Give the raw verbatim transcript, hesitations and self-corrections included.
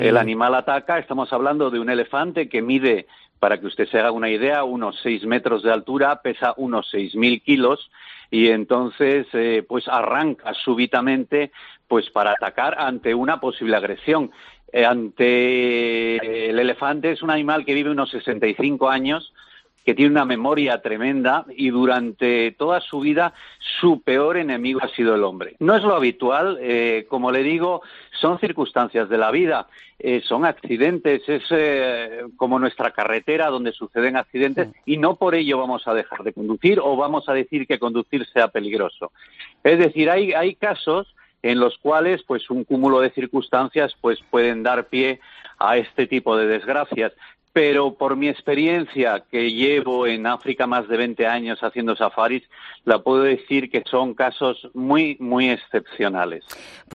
El animal ataca, estamos hablando de un elefante que mide, para que usted se haga una idea, unos seis metros de altura, pesa unos seis mil kilos, y entonces eh, pues arranca súbitamente pues para atacar ante una posible agresión. Eh, ante el elefante es un animal que vive unos sesenta y cinco años, que tiene una memoria tremenda y durante toda su vida su peor enemigo ha sido el hombre. No es lo habitual, eh, como le digo, son circunstancias de la vida, eh, son accidentes, es eh, como nuestra carretera donde suceden accidentes y no por ello vamos a dejar de conducir o vamos a decir que conducir sea peligroso. Es decir, hay, hay casos en los cuales pues un cúmulo de circunstancias pues pueden dar pie a este tipo de desgracias. Pero por mi experiencia, que llevo en África más de veinte años haciendo safaris, la puedo decir que son casos muy, muy excepcionales.